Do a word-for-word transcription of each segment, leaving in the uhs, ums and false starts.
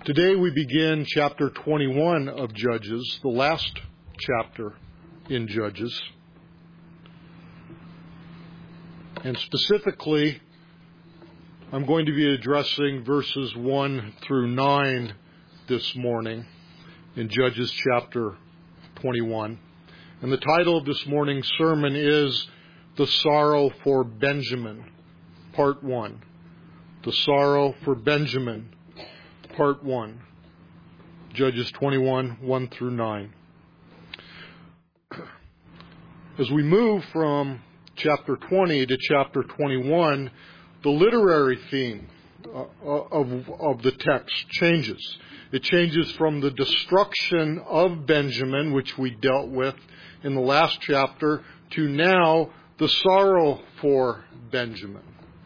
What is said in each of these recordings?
Today we begin chapter twenty-one of Judges, the last chapter in Judges. And specifically, I'm going to be addressing verses one through nine this morning in Judges chapter twenty-one. And the title of this morning's sermon is The Sorrow for Benjamin, Part one. The Sorrow for Benjamin, Part one. Judges twenty-one, one through nine. As we move from chapter twenty to chapter twenty-one, the literary theme of, of the text changes. It changes from the destruction of Benjamin, which we dealt with in the last chapter, to now the sorrow for Benjamin.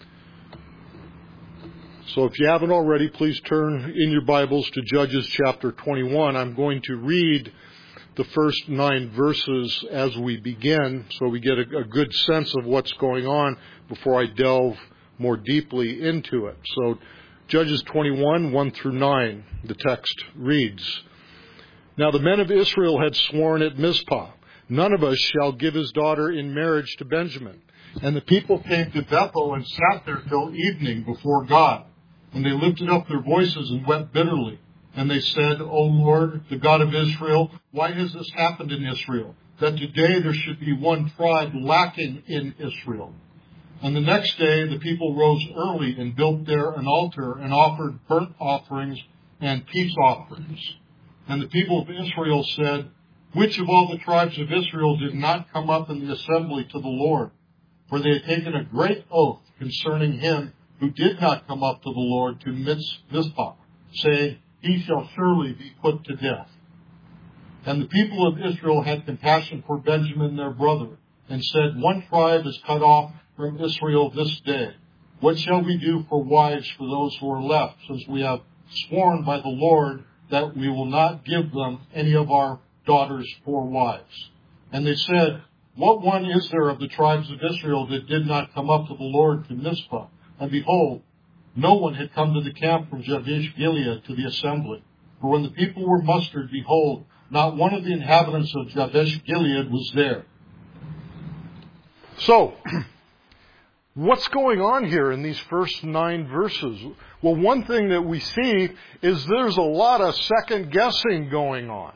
So if you haven't already, please turn in your Bibles to Judges chapter twenty-one. I'm going to read the first nine verses as we begin so we get a, a good sense of what's going on before I delve more deeply into it. So Judges twenty-one, one through nine, the text reads, Now the men of Israel had sworn at Mizpah, None of us shall give his daughter in marriage to Benjamin. And the people came to Bethel and sat there till evening before God. And they lifted up their voices and wept bitterly. And they said, O Lord, the God of Israel, why has this happened in Israel, that today there should be one tribe lacking in Israel? And the next day the people rose early and built there an altar and offered burnt offerings and peace offerings. And the people of Israel said, Which of all the tribes of Israel did not come up in the assembly to the Lord? For they had taken a great oath concerning him who did not come up to the Lord to Mizpah, saying, He shall surely be put to death. And the people of Israel had compassion for Benjamin their brother, and said, One tribe is cut off from Israel this day. What shall we do for wives for those who are left, since we have sworn by the Lord that we will not give them any of our daughters for wives? And they said, What one is there of the tribes of Israel that did not come up to the Lord to Mizpah? And behold, no one had come to the camp from Jabesh Gilead to the assembly. For when the people were mustered, behold, not one of the inhabitants of Jabesh Gilead was there. So, what's going on here in these first nine verses? Well, one thing that we see is there's a lot of second guessing going on.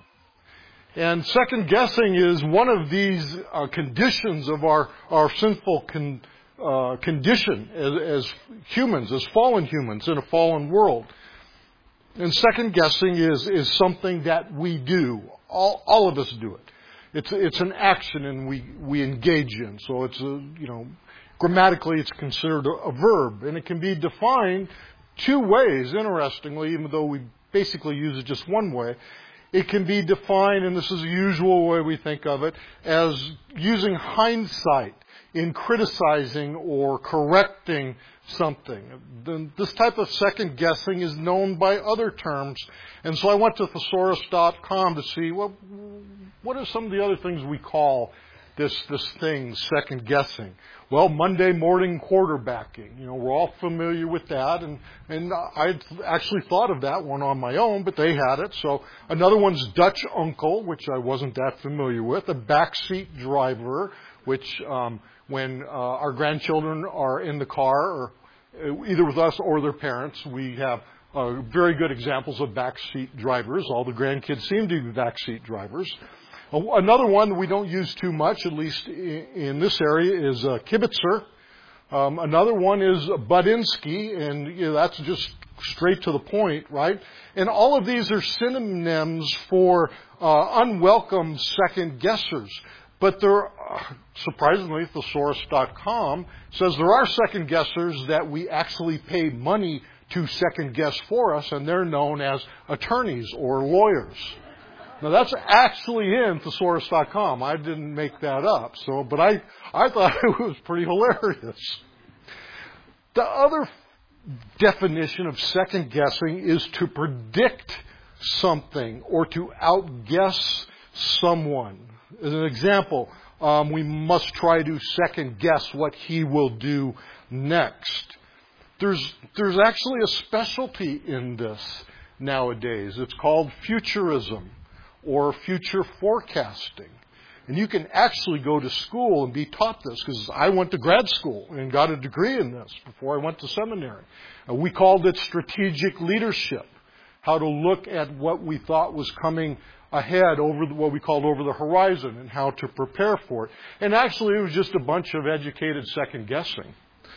And second guessing is one of these uh, conditions of our, our sinful con, uh, condition as, as humans, as fallen humans in a fallen world. And second guessing is, is something that we do. All, all of us do it. It's, it's an action and we, we engage in. So it's a, you know, grammatically it's considered a, a verb, and it can be defined two ways, interestingly, even though we basically use it just one way. It can be defined, and this is the usual way we think of it, as using hindsight in criticizing or correcting something. This type of second guessing is known by other terms. And so I went to thesaurus dot com to see, well, what are some of the other things we call this this thing, second guessing? Well, Monday morning quarterbacking. You know, we're all familiar with that. And, and I actually thought of that one on my own, but they had it. So another one's Dutch uncle, which I wasn't that familiar with. A backseat driver, which um, when uh, our grandchildren are in the car, or either with us or their parents, we have uh, very good examples of backseat drivers. All the grandkids seem to be backseat drivers. Another one that we don't use too much, at least in this area, is uh, kibitzer. Um, another one is Budinsky, and you know, that's just straight to the point, right? And all of these are synonyms for uh, unwelcome second guessers. But there, uh, surprisingly, thesaurus dot com says there are second guessers that we actually pay money to second guess for us, and they're known as attorneys or lawyers. Now that's actually in thesaurus dot com. I didn't make that up. So, but I, I thought it was pretty hilarious. The other definition of second guessing is to predict something or to outguess someone. As an example, um, we must try to second guess what he will do next. There's, there's actually a specialty in this. nowadays. It's called futurism or future forecasting. And you can actually go to school and be taught this, because I went to grad school and got a degree in this before I went to seminary. Uh, we called it strategic leadership, how to look at what we thought was coming ahead, over the, what we called over the horizon, and how to prepare for it. And actually, it was just a bunch of educated second guessing.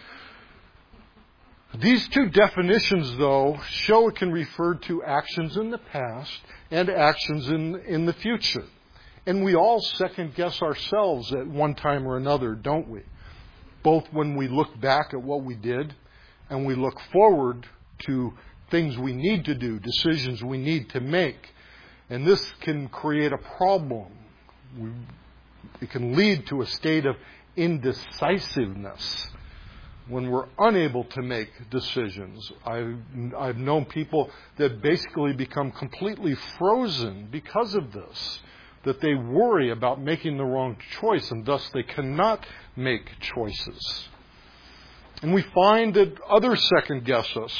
These two definitions, though, show it can refer to actions in the past and actions in, in the future. And we all second guess ourselves at one time or another, don't we? Both when we look back at what we did and we look forward to things we need to do, decisions we need to make. And this can create a problem. We, it can lead to a state of indecisiveness when we're unable to make decisions. I've, I've known people that basically become completely frozen because of this, that they worry about making the wrong choice, and thus they cannot make choices. And we find that others second guess us.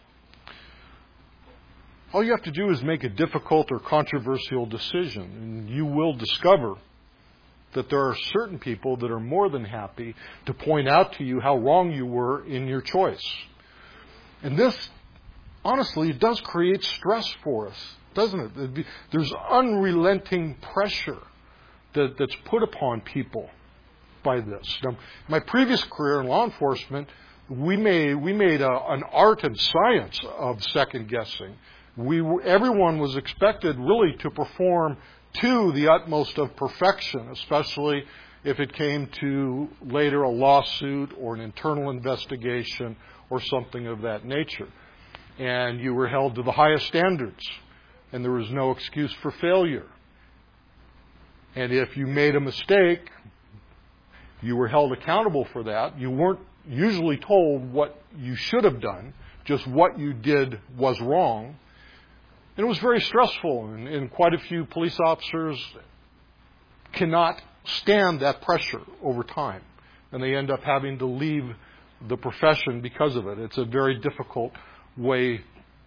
All you have to do is make a difficult or controversial decision, and you will discover that there are certain people that are more than happy to point out to you how wrong you were in your choice. And this, honestly, does create stress for us, doesn't it? There's unrelenting pressure that, that's put upon people by this. Now, my previous career in law enforcement, we made, we made a, an art and science of second guessing. We, everyone was expected really to perform to the utmost of perfection, especially if it came to later a lawsuit or an internal investigation or something of that nature. And you were held to the highest standards, and there was no excuse for failure. And if you made a mistake, you were held accountable for that. You weren't usually told what you should have done, just what you did was wrong. And it was very stressful, and, and quite a few police officers cannot stand that pressure over time, and they end up having to leave the profession because of it. It's a very difficult way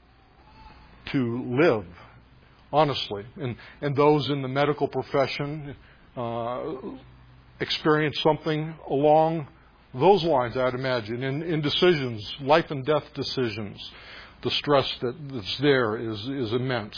to live, honestly. And, and those in the medical profession uh, experience something along those lines, I'd imagine, in, in decisions, life and death decisions. The stress that, that's there is, is immense.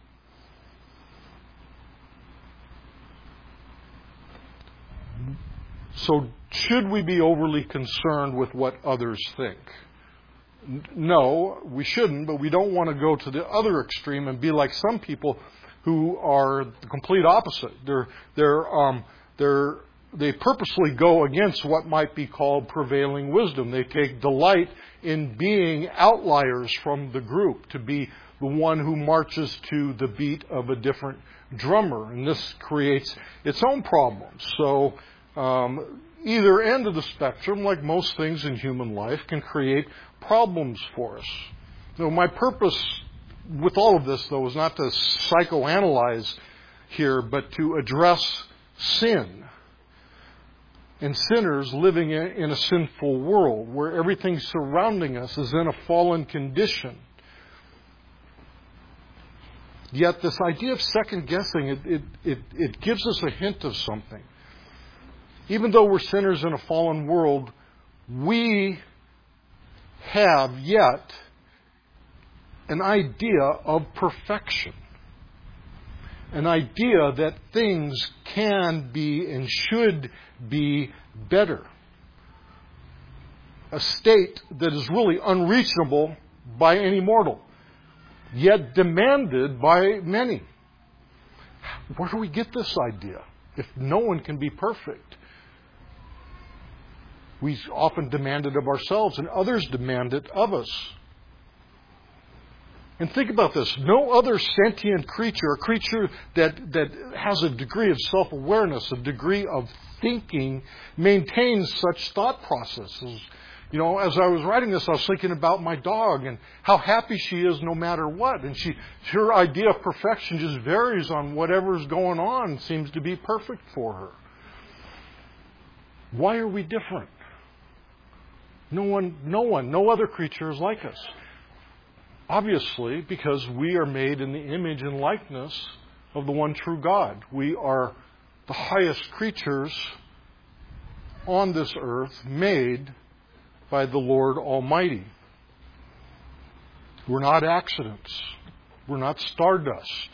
So, should we be overly concerned with what others think? No, we shouldn't, but we don't want to go to the other extreme and be like some people who are the complete opposite. They're, they're, um, they're, they purposely go against what might be called prevailing wisdom. They take delight in being outliers from the group, to be the one who marches to the beat of a different drummer. And this creates its own problems. So um, either end of the spectrum, like most things in human life, can create problems for us. So my purpose with all of this, though, is not to psychoanalyze here, but to address sin. And sinners living in a sinful world where everything surrounding us is in a fallen condition. Yet this idea of second guessing, it, it, it, it gives us a hint of something. Even though we're sinners in a fallen world, we have yet an idea of perfection. An idea that things can be and should be better. A state that is really unreachable by any mortal, yet demanded by many. Where do we get this idea? If no one can be perfect, we often demand it of ourselves, and others demand it of us. And think about this. No other sentient creature, a creature that, that has a degree of self-awareness, a degree of thinking, maintains such thought processes. You know, as I was writing this, I was thinking about my dog and how happy she is no matter what. And she, her idea of perfection just varies on whatever's going on. Seems to be perfect for her. Why are we different? No one, no one, no other creature is like us. Obviously, because we are made in the image and likeness of the one true God. We are the highest creatures on this earth made by the Lord Almighty. We're not accidents. We're not stardust.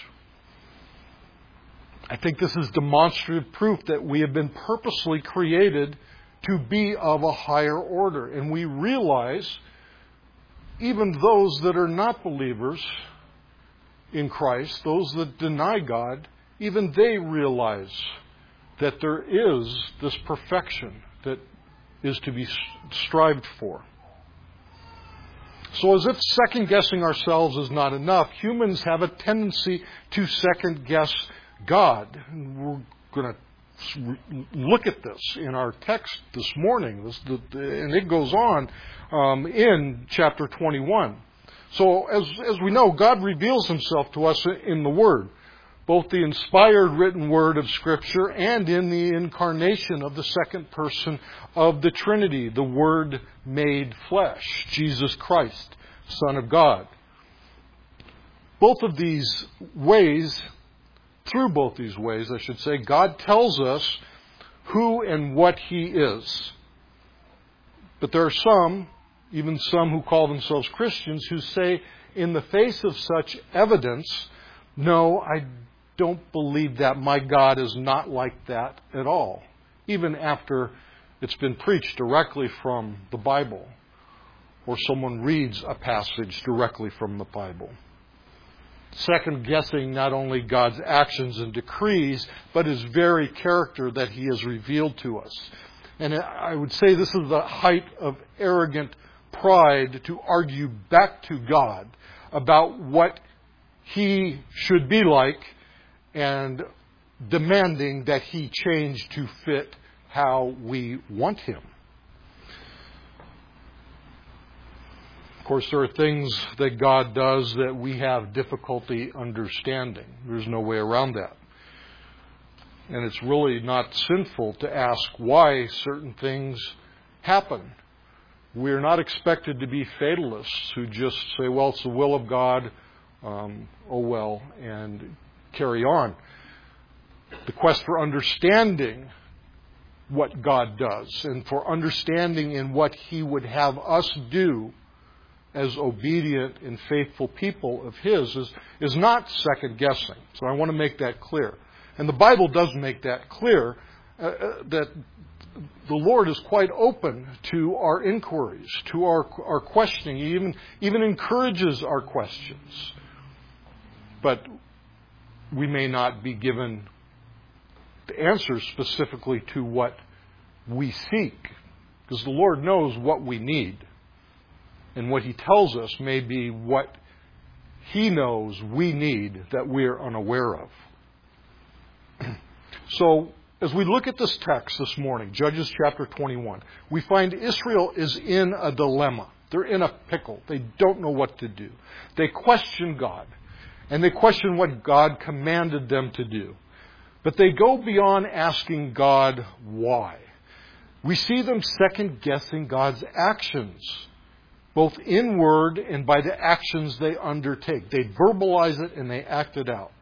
I think this is demonstrative proof that we have been purposely created to be of a higher order. And we realize, even those that are not believers in Christ, those that deny God, even they realize that there is this perfection that is to be strived for. So as if second-guessing ourselves is not enough, humans have a tendency to second-guess God. And we're going to look at this in our text this morning, this, the, and it goes on um, in chapter twenty-one. So as, as we know, God reveals Himself to us in the Word, both the inspired written Word of Scripture and in the incarnation of the second person of the Trinity, the Word made flesh, Jesus Christ, Son of God. Both of these ways, through both these ways, I should say, God tells us who and what He is. But there are some, even some who call themselves Christians, who say, in the face of such evidence, no, I don't believe that. My God is not like that at all, even after it's been preached directly from the Bible, or someone reads a passage directly from the Bible. Second guessing not only God's actions and decrees, but His very character that He has revealed to us. And I would say this is the height of arrogant pride to argue back to God about what He should be like and demanding that He change to fit how we want Him. Of course, there are things that God does that we have difficulty understanding. There's no way around that. And it's really not sinful to ask why certain things happen. We're not expected to be fatalists who just say, well, it's the will of God, um, oh well, and carry on. The quest for understanding what God does and for understanding in what He would have us do as obedient and faithful people of His is, is not second guessing. So I want to make that clear. And the Bible does make that clear, uh, that the Lord is quite open to our inquiries, to our, our questioning. He even, even encourages our questions. But we may not be given the answers specifically to what we seek, because the Lord knows what we need. And what He tells us may be what He knows we need that we are unaware of. So, as we look at this text this morning, Judges chapter twenty-one, we find Israel is in a dilemma. They're in a pickle. They don't know what to do. They question God. And they question what God commanded them to do. But they go beyond asking God why. We see them second-guessing God's actions, both in word and by the actions they undertake. They verbalize it and they act it out.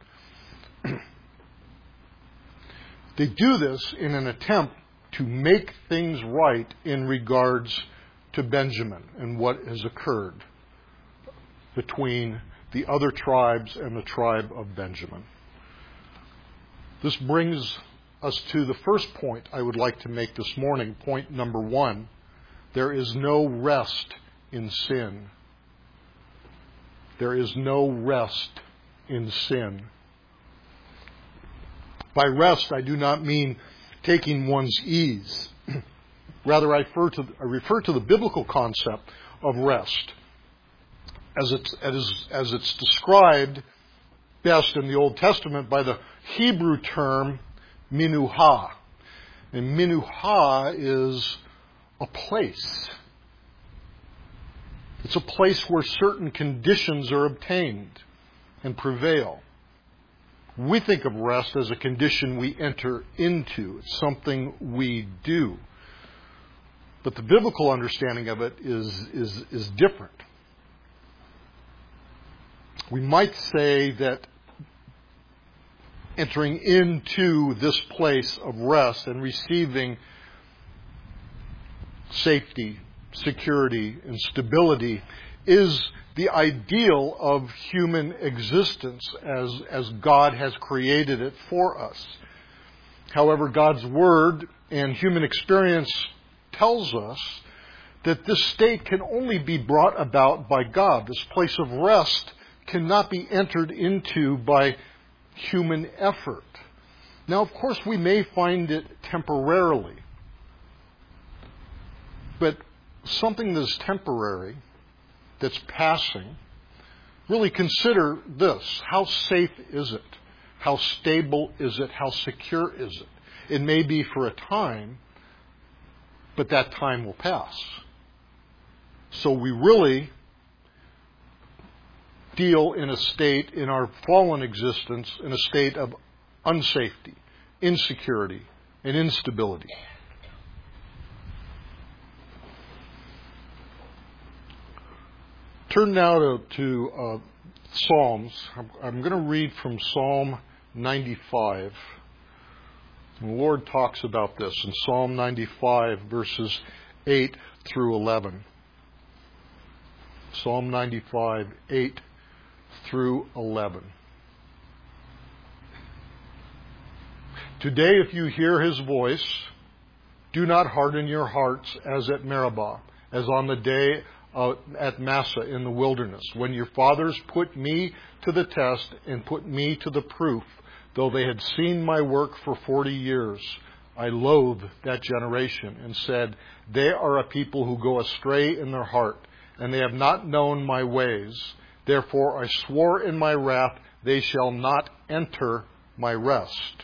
They do this in an attempt to make things right in regards to Benjamin and what has occurred between the other tribes and the tribe of Benjamin. This brings us to the first point I would like to make this morning. Point number one. There is no rest in sin. There is no rest in sin. By rest, I do not mean taking one's ease. Rather, I refer, to, I refer to the biblical concept of rest as it's, as, as it's described best in the Old Testament by the Hebrew term minuha. And minuha is a place. It's a place where certain conditions are obtained and prevail. We think of rest as a condition we enter into. It's something we do. But the biblical understanding of it is, is, is different. We might say that entering into this place of rest and receiving safety, security, and stability is the ideal of human existence as, as God has created it for us. However, God's Word and human experience tells us that this state can only be brought about by God. This place of rest cannot be entered into by human effort. Now, of course, we may find it temporarily, but something that's temporary, that's passing, really consider this. How safe is it? How stable is it? How secure is it? It may be for a time, but that time will pass. So we really deal in a state, in our fallen existence, in a state of unsafety, insecurity, and instability. Turn now to, to uh, Psalms. I'm, I'm going to read from Psalm ninety-five. The Lord talks about this in Psalm ninety-five, verses eight through eleven. Psalm ninety-five, eight through eleven. Today, if you hear His voice, do not harden your hearts as at Meribah, as on the day Uh, at Massah in the wilderness, when your fathers put me to the test and put me to the proof, though they had seen my work for forty years. I loathed that generation and said, they are a people who go astray in their heart, and they have not known my ways. Therefore I swore in my wrath, they shall not enter my rest.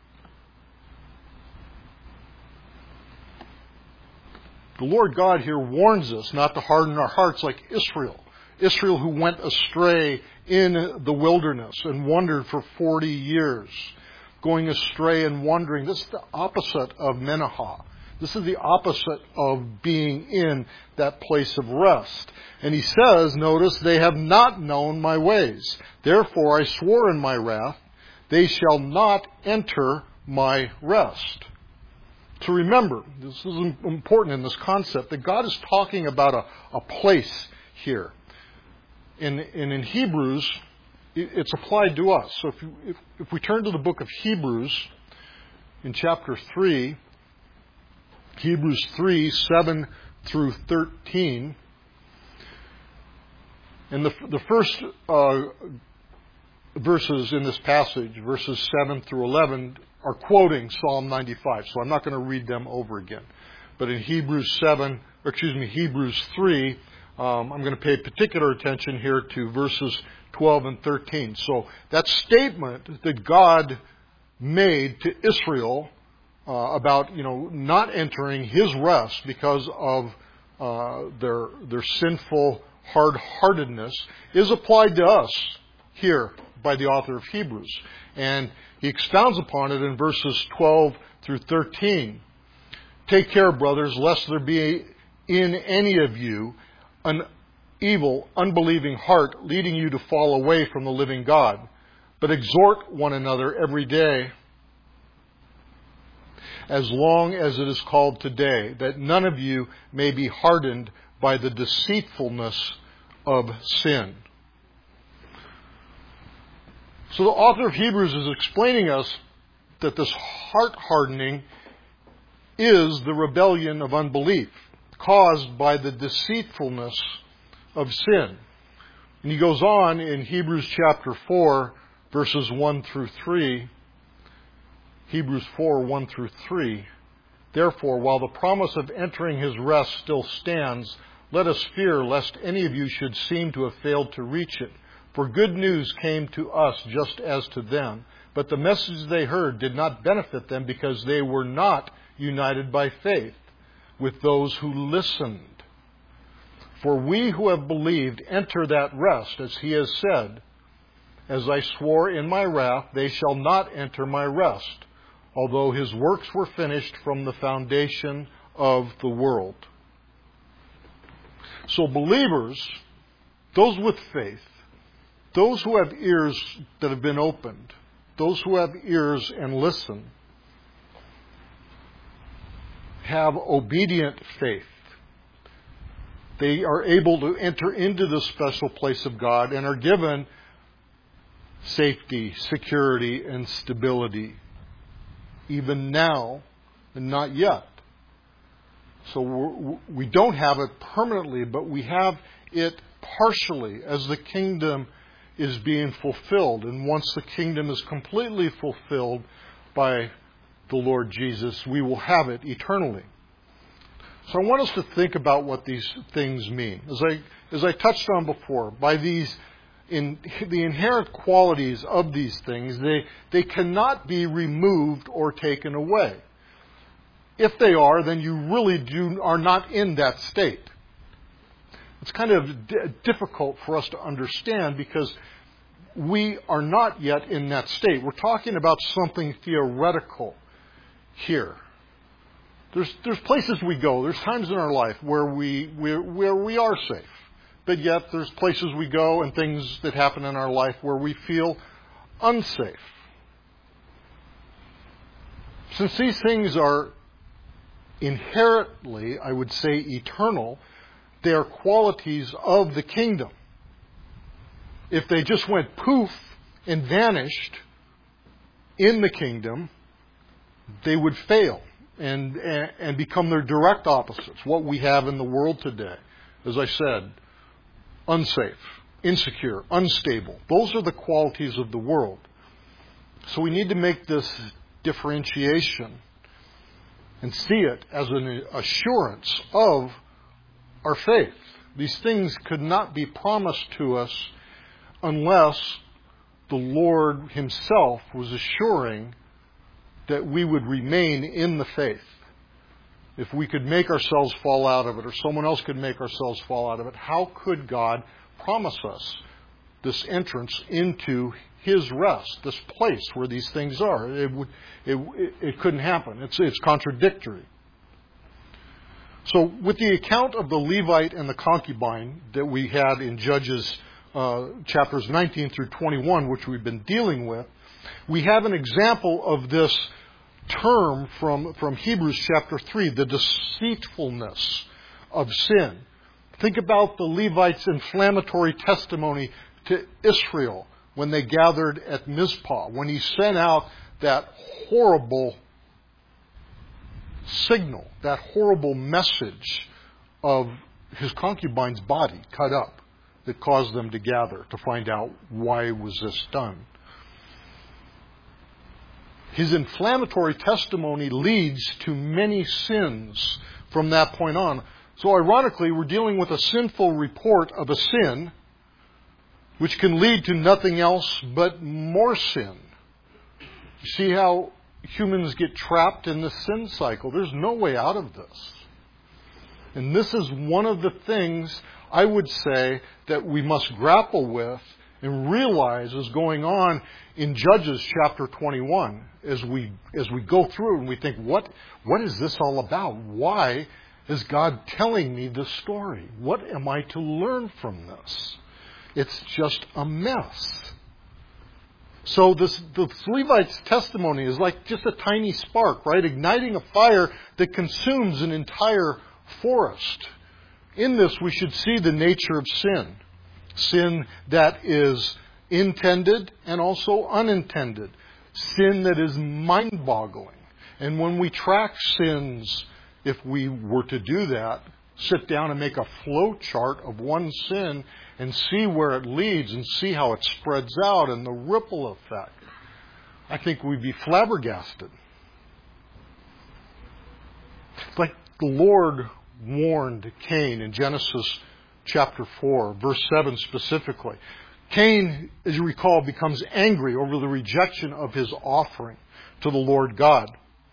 The Lord God here warns us not to harden our hearts like Israel. Israel who went astray in the wilderness and wandered for forty years. Going astray and wandering. This is the opposite of Menahah. This is the opposite of being in that place of rest. And he says, notice, they have not known my ways. Therefore I swore in my wrath, they shall not enter my rest. To remember, this is important in this concept, that God is talking about a, a place here. And, and in Hebrews, it's applied to us. So if, you, if, if we turn to the book of Hebrews, in chapter three, Hebrews three, seven through thirteen, and the, the first uh, verses in this passage, verses seven through eleven, are quoting Psalm ninety-five, so I'm not going to read them over again. But in Hebrews seven, or excuse me, Hebrews three, um, I'm going to pay particular attention here to verses twelve and thirteen. So that statement that God made to Israel uh, about, you know, not entering His rest because of uh, their their sinful hard-heartedness is applied to us here by the author of Hebrews. And he expounds upon it in verses twelve through thirteen. Take care, brothers, lest there be in any of you an evil, unbelieving heart leading you to fall away from the living God. But exhort one another every day, as long as it is called today, that none of you may be hardened by the deceitfulness of sin. So the author of Hebrews is explaining us that this heart hardening is the rebellion of unbelief caused by the deceitfulness of sin. And he goes on in Hebrews chapter four, verses one through three. Hebrews four, one through three. Therefore, while the promise of entering His rest still stands, let us fear lest any of you should seem to have failed to reach it. For good news came to us just as to them, but the message they heard did not benefit them because they were not united by faith with those who listened. For we who have believed enter that rest, as He has said, as I swore in my wrath, they shall not enter my rest, although His works were finished from the foundation of the world. So believers, those with faith, those who have ears that have been opened, those who have ears and listen, have obedient faith. They are able to enter into the special place of God and are given safety, security, and stability, even now and not yet. So we're, we don't have it permanently, but we have it partially as the kingdom is being fulfilled. And once the kingdom is completely fulfilled by the Lord Jesus, we will have it eternally. So I want us to think about what these things mean. As I, as I touched on before, by these, in the inherent qualities of these things, they, they cannot be removed or taken away. If they are, then you really do, are not in that state. It's kind of d- difficult for us to understand because we are not yet in that state. We're talking about something theoretical here. There's, there's places we go. There's times in our life where we, where, where we are safe. But yet there's places we go and things that happen in our life where we feel unsafe. Since these things are inherently, I would say, eternal, they are qualities of the kingdom. If they just went poof and vanished in the kingdom, they would fail. And, and and become their direct opposites, what we have in the world today. As I said, unsafe, insecure, unstable. Those are the qualities of the world. So we need to make this differentiation and see it as an assurance of our faith. These things could not be promised to us unless the Lord Himself was assuring that we would remain in the faith. If we could make ourselves fall out of it, or someone else could make ourselves fall out of it, how could God promise us this entrance into His rest, this place where these things are? It would, it, it couldn't happen. It's, it's contradictory. So, with the account of the Levite and the concubine that we had in Judges uh, chapters nineteen through twenty-one, which we've been dealing with, we have an example of this term from, from Hebrews chapter three, the deceitfulness of sin. Think about the Levites' inflammatory testimony to Israel when they gathered at Mizpah, when he sent out that horrible signal, that horrible message of his concubine's body cut up that caused them to gather to find out why was this done. His inflammatory testimony leads to many sins from that point on. So ironically, we're dealing with a sinful report of a sin which can lead to nothing else but more sin. You see how humans get trapped in the sin cycle. There's no way out of this. And this is one of the things I would say that we must grapple with and realize is going on in Judges chapter twenty-one as we as we go through and we think, what what is this all about? Why is God telling me this story? What am I to learn from this? It's just a mess. So this, the Levite's testimony is like just a tiny spark, right? Igniting a fire that consumes an entire forest. In this, we should see the nature of sin. Sin that is intended and also unintended. Sin that is mind-boggling. And when we track sins, if we were to do that, sit down and make a flow chart of one sin and see where it leads and see how it spreads out and the ripple effect, I think we'd be flabbergasted. Like the Lord warned Cain in Genesis chapter four, verse seven specifically. Cain, as you recall, becomes angry over the rejection of his offering to the Lord God.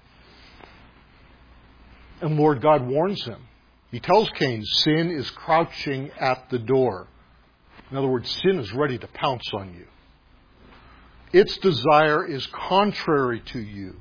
And Lord God warns him. He tells Cain, sin is crouching at the door. In other words, sin is ready to pounce on you. Its desire is contrary to you.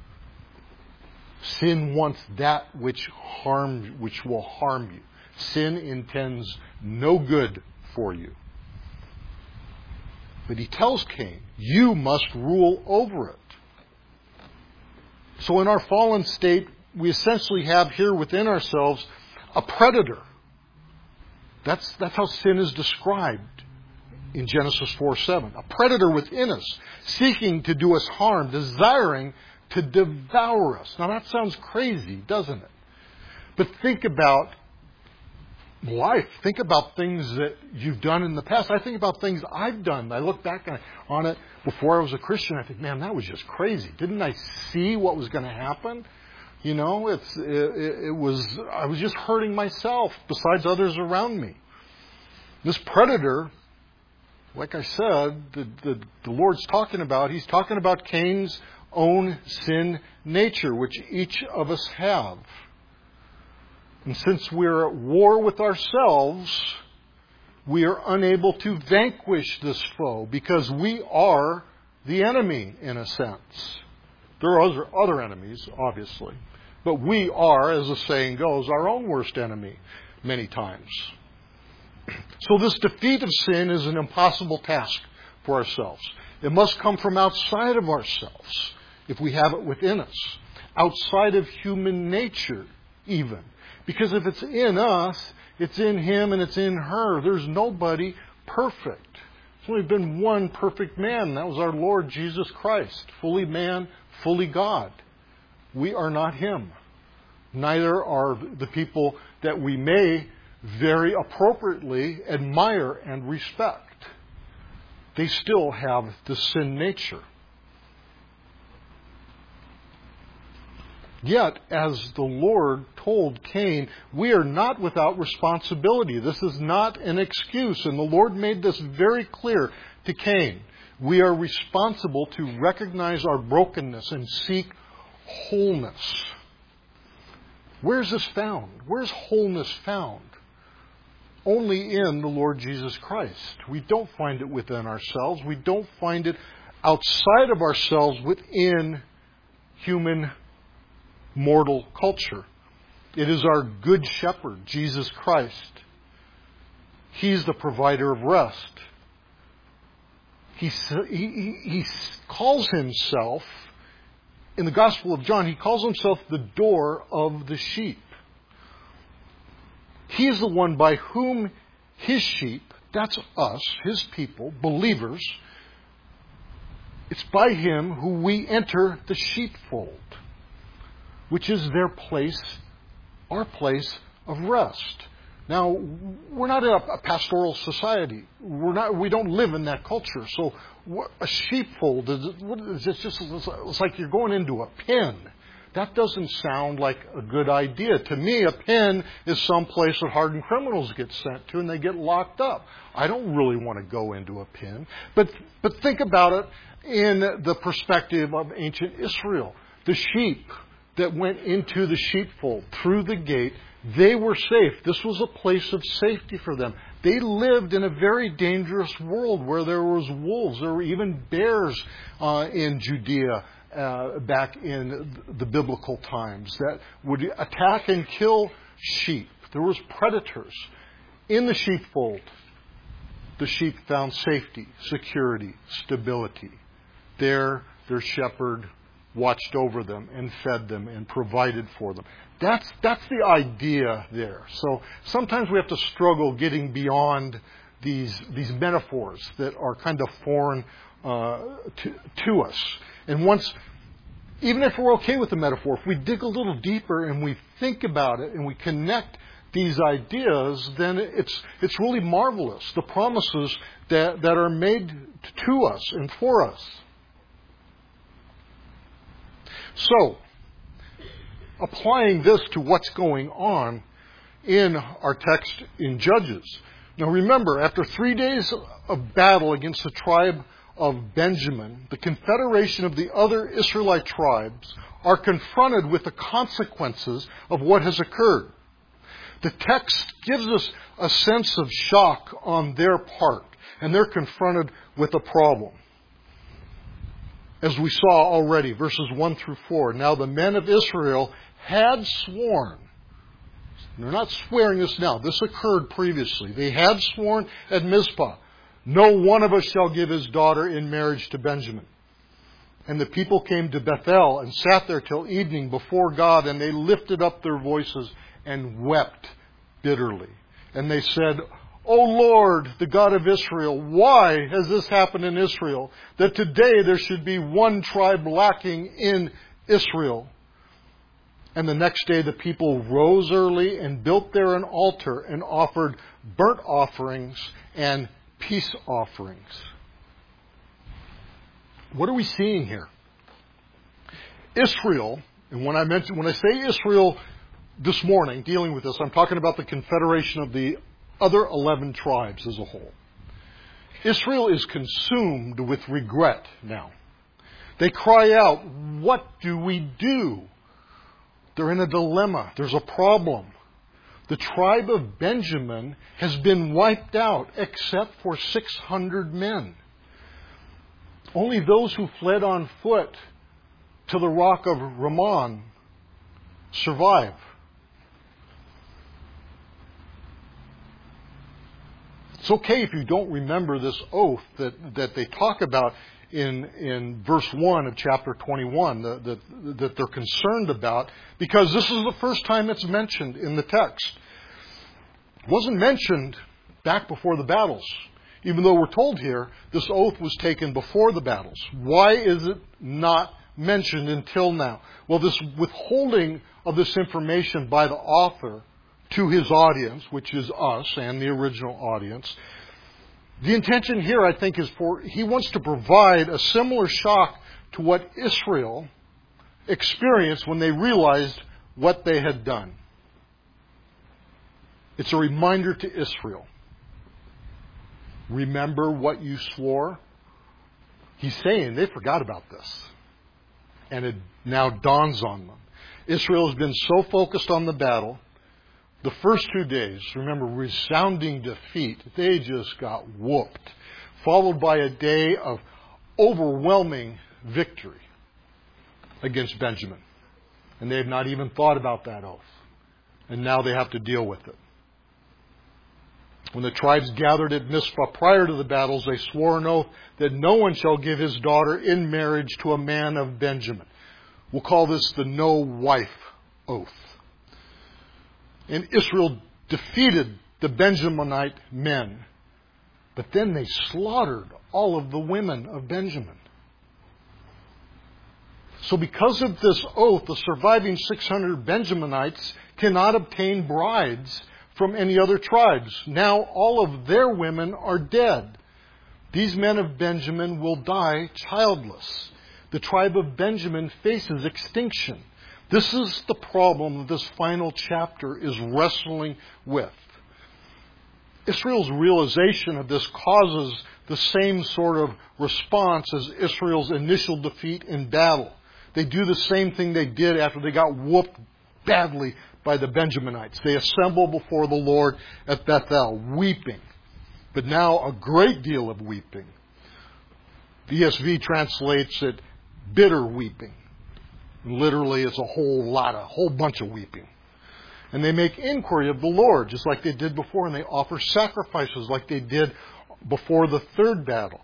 Sin wants that which harm, which will harm you. Sin intends no good for you. But he tells Cain, you must rule over it. So in our fallen state, we essentially have here within ourselves a predator. That's, that's how sin is described in Genesis four seven. A predator within us, seeking to do us harm, desiring to devour us. Now that sounds crazy, doesn't it? But think about life. Think about things that you've done in the past. I think about things I've done. I look back on it before I was a Christian. I think, man, that was just crazy. Didn't I see what was going to happen? You know, it's, it, it was, I was just hurting myself besides others around me. This predator, like I said, the, the, the Lord's talking about, he's talking about Cain's own sin nature, which each of us have. And since we're at war with ourselves, we are unable to vanquish this foe because we are the enemy in a sense. There are other, other enemies, obviously. But we are, as the saying goes, our own worst enemy many times. So this defeat of sin is an impossible task for ourselves. It must come from outside of ourselves if we have it within us. Outside of human nature, even. Because if it's in us, it's in him and it's in her. There's nobody perfect. There's only been one perfect man, and that was our Lord Jesus Christ. Fully man, fully God. We are not him. Neither are the people that we may very appropriately admire and respect. They still have the sin nature. Yet, as the Lord told Cain, we are not without responsibility. This is not an excuse. And the Lord made this very clear to Cain. We are responsible to recognize our brokenness and seek wholeness. Where's this found? Where's wholeness found? Only in the Lord Jesus Christ. We don't find it within ourselves. We don't find it outside of ourselves within human mortal culture. It is our good shepherd, Jesus Christ. He's the provider of rest. He, he, he calls himself, in the Gospel of John, he calls himself the door of the sheep. He is the one by whom his sheep, that's us, his people, believers, it's by him who we enter the sheepfold, which is their place, our place of rest. Now, we're not a, a pastoral society. We're not. We don't live in that culture. So, what, a sheepfold is, what is it's just it's like you're going into a pen. That doesn't sound like a good idea to me. A pen is some place that hardened criminals get sent to, and they get locked up. I don't really want to go into a pen. But but think about it in the perspective of ancient Israel. The sheep that went into the sheepfold through the gate, they were safe. This was a place of safety for them. They lived in a very dangerous world where there was wolves. There were even bears uh, in Judea uh, back in the biblical times that would attack and kill sheep. There was predators. In the sheepfold, the sheep found safety, security, stability. There, their shepherd watched over them and fed them and provided for them. That's that's the idea there. So sometimes we have to struggle getting beyond these these metaphors that are kind of foreign uh, to, to us. And once, even if we're okay with the metaphor, if we dig a little deeper and we think about it and we connect these ideas, then it's it's really marvelous. The promises that, that are made to us and for us. So, applying this to what's going on in our text in Judges. Now remember, after three days of battle against the tribe of Benjamin, the confederation of the other Israelite tribes are confronted with the consequences of what has occurred. The text gives us a sense of shock on their part, and they're confronted with a problem. As we saw already, verses one through four. Now the men of Israel had sworn. They're not swearing this now. This occurred previously. They had sworn at Mizpah. No one of us shall give his daughter in marriage to Benjamin. And the people came to Bethel and sat there till evening before God, and they lifted up their voices and wept bitterly. And they said, O Lord, the God of Israel, why has this happened in Israel, that today there should be one tribe lacking in Israel? And the next day the people rose early and built there an altar and offered burnt offerings and peace offerings. What are we seeing here? Israel, and when I mention, when I say Israel this morning, dealing with this, I'm talking about the confederation of the other eleven tribes as a whole. Israel is consumed with regret now. They cry out, what do we do? They're in a dilemma. There's a problem. The tribe of Benjamin has been wiped out except for six hundred men. Only those who fled on foot to the rock of Ramon survive. It's okay if you don't remember this oath that, that they talk about in, in verse one of chapter twenty-one, that, that, that they're concerned about, because this is the first time it's mentioned in the text. It wasn't mentioned back before the battles. Even though we're told here this oath was taken before the battles. Why is it not mentioned until now? Well, this withholding of this information by the author to his audience, which is us and the original audience, the intention here, I think, is for, he wants to provide a similar shock to what Israel experienced when they realized what they had done. It's a reminder to Israel. Remember what you swore? He's saying they forgot about this. And it now dawns on them. Israel has been so focused on the battle. The first two days, remember, resounding defeat. They just got whooped. Followed by a day of overwhelming victory against Benjamin. And they have not even thought about that oath. And now they have to deal with it. When the tribes gathered at Mizpah prior to the battles, they swore an oath that no one shall give his daughter in marriage to a man of Benjamin. We'll call this the no-wife oath. And Israel defeated the Benjaminite men, but then they slaughtered all of the women of Benjamin. So because of this oath, the surviving six hundred Benjaminites cannot obtain brides from any other tribes. Now all of their women are dead. These men of Benjamin will die childless. The tribe of Benjamin faces extinction. This is the problem that this final chapter is wrestling with. Israel's realization of this causes the same sort of response as Israel's initial defeat in battle. They do the same thing they did after they got whooped badly by the Benjaminites. They assemble before the Lord at Bethel, weeping. But now a great deal of weeping. The E S V translates it bitter weeping. Literally, it's a whole lot, a whole bunch of weeping. And they make inquiry of the Lord, just like they did before, and they offer sacrifices like they did before the third battle.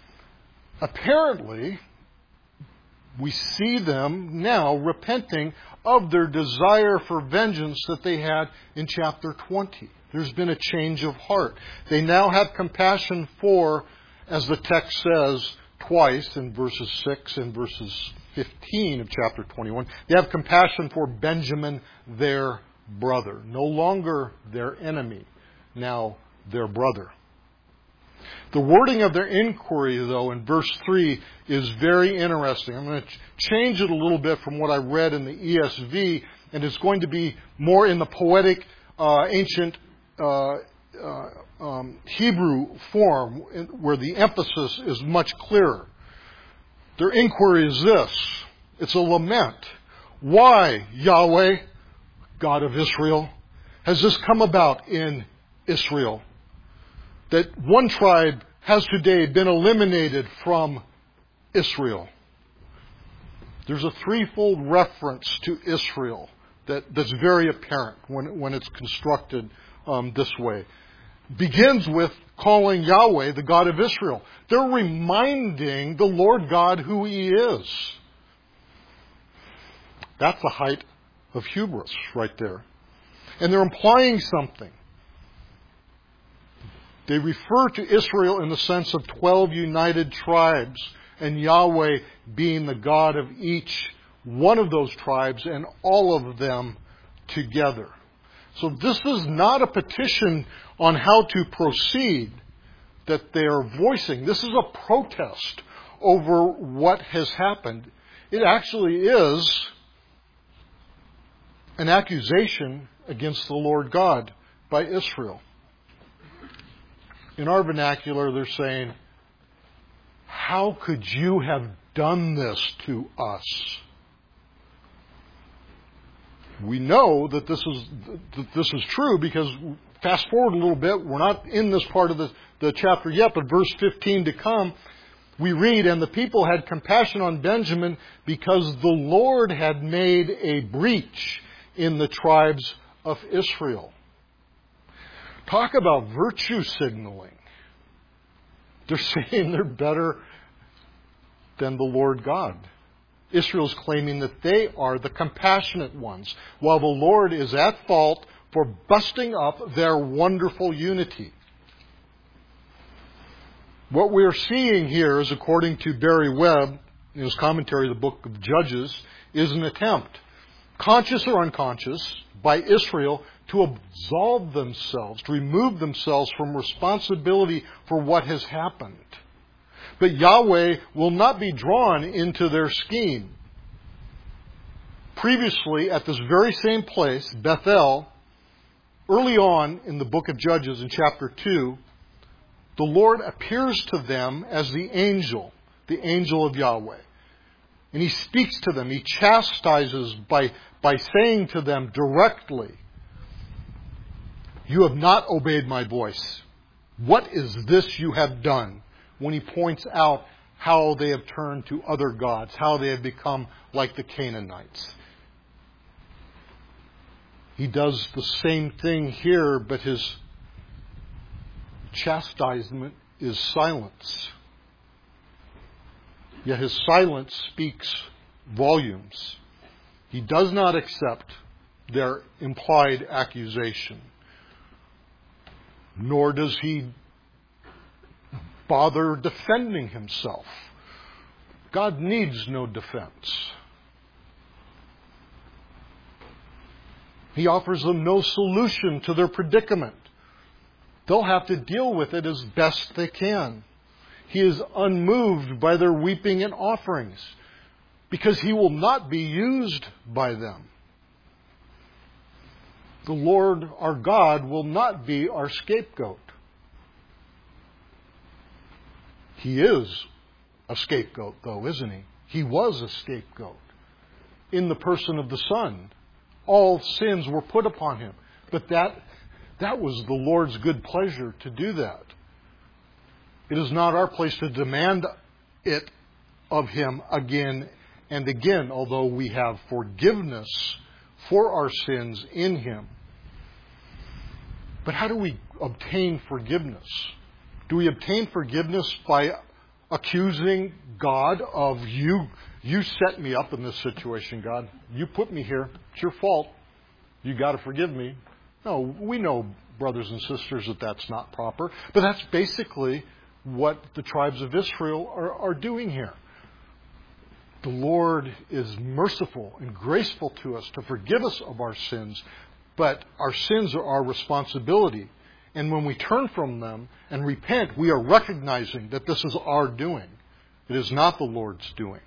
Apparently, we see them now repenting of their desire for vengeance that they had in chapter twenty. There's been a change of heart. They now have compassion for, as the text says twice in verses six and verses fifteen of chapter twenty-one, they have compassion for Benjamin, their brother. No longer their enemy, now their brother. The wording of their inquiry, though, in verse three is very interesting. I'm going to change it a little bit from what I read in the E S V, and it's going to be more in the poetic, uh, ancient uh, uh, um, Hebrew form, where the emphasis is much clearer. Their inquiry is this. It's a lament. Why, Yahweh, God of Israel, has this come about in Israel? That one tribe has today been eliminated from Israel. There's a threefold reference to Israel that, that's very apparent when, when it's constructed um, this way. begins with calling Yahweh the God of Israel. They're reminding the Lord God who He is. That's the height of hubris right there. And they're implying something. They refer to Israel in the sense of twelve united tribes, and Yahweh being the God of each one of those tribes and all of them together. So this is not a petition on how to proceed that they are voicing. This is a protest over what has happened. It actually is an accusation against the Lord God by Israel. In our vernacular, they're saying, how could you have done this to us? We know that this is that this is true because, fast forward a little bit, we're not in this part of the, the chapter yet, but verse fifteen to come, we read, and the people had compassion on Benjamin because the Lord had made a breach in the tribes of Israel. Talk about virtue signaling. They're saying they're better than the Lord God. Israel's claiming that they are the compassionate ones, while the Lord is at fault for busting up their wonderful unity. What we're seeing here is, according to Barry Webb, in his commentary of the book of Judges, is an attempt, conscious or unconscious, by Israel to absolve themselves, to remove themselves from responsibility for what has happened. But Yahweh will not be drawn into their scheme. Previously, at this very same place, Bethel, early on in the book of Judges in chapter two, the Lord appears to them as the angel, the angel of Yahweh. And He speaks to them. He chastises by, by saying to them directly, you have not obeyed my voice. What is this you have done? When He points out how they have turned to other gods, how they have become like the Canaanites. He does the same thing here, but His chastisement is silence. Yet His silence speaks volumes. He does not accept their implied accusation, nor does He bother defending Himself. God needs no defense. He offers them no solution to their predicament. They'll have to deal with it as best they can. He is unmoved by their weeping and offerings because He will not be used by them. The Lord our God will not be our scapegoat. He is a scapegoat, though, isn't He? He was a scapegoat in the person of the Son. All sins were put upon Him. But that, that was the Lord's good pleasure to do that. It is not our place to demand it of Him again and again, although we have forgiveness for our sins in Him. But how do we obtain forgiveness? Do we obtain forgiveness by accusing God of, you, you set me up in this situation, God. You put me here. It's your fault. You got to forgive me. No, we know, brothers and sisters, that that's not proper. But that's basically what the tribes of Israel are, are doing here. The Lord is merciful and graceful to us to forgive us of our sins, but our sins are our responsibility. And when we turn from them and repent, we are recognizing that this is our doing. It is not the Lord's doing.